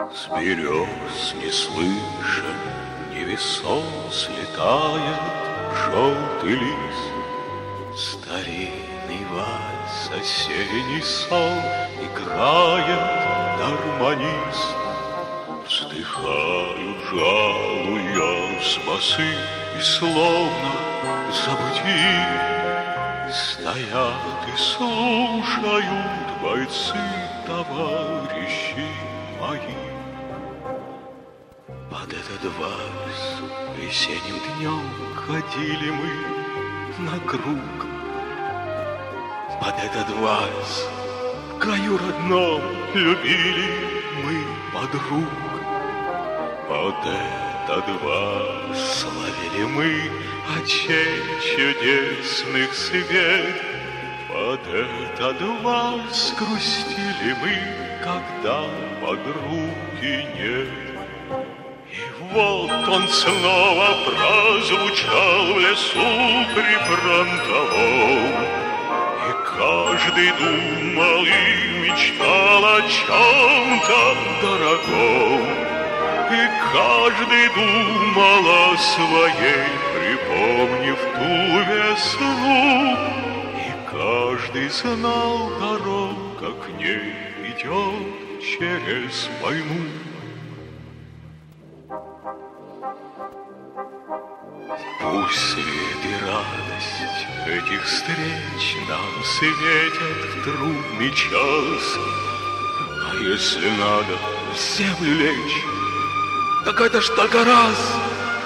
С берез не слышен, невесом слетает желтый лист. Старинный вальс, осенний сон играет гармонист. Вздыхают, жалуя с басы, и словно забытие стоят и слушают бойцы, товарищи мои. Под этот вальс весенним днем ходили мы на круг. Под этот вальс в краю родном любили мы подруг. Под этот вальс славили мы очей чудесных свет. Под этот вальс грустили мы, когда подруги нет. И вот он снова прозвучал в лесу прифронтовом, и каждый думал и мечтал о чем-то дорогом, и каждый думал о своей, припомнив ту весну, и каждый знал, дорога к ней идет через войну. Пусть свет и радость этих встреч нам светят в трудный час. А если надо в землю лечь, так это ж только раз.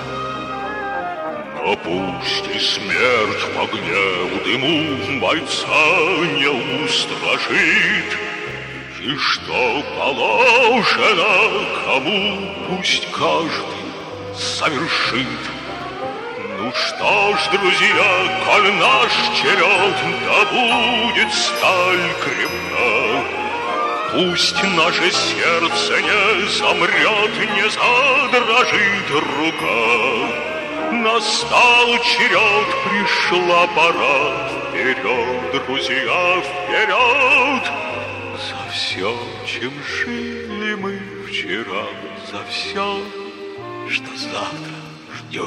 Но пусть и смерть в огне, в дыму бойца не устрашит, и что положено кому, пусть каждый совершит. Ну что ж, друзья, коль наш черед, да будет сталь крепка. Пусть наше сердце не замрет, не задрожит рука. Настал черед, пришла пора. Вперед, друзья, вперед! За все, чем жили мы вчера, за все, что завтра ждет.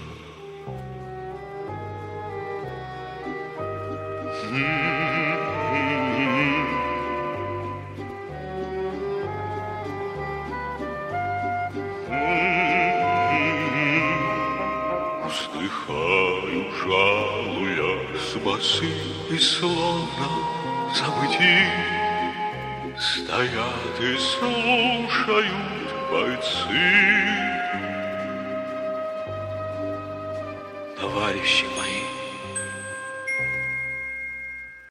Вздыхаю, жалуя с басы, и словно забыти стоят и слушают бойцы. Товарищи мои,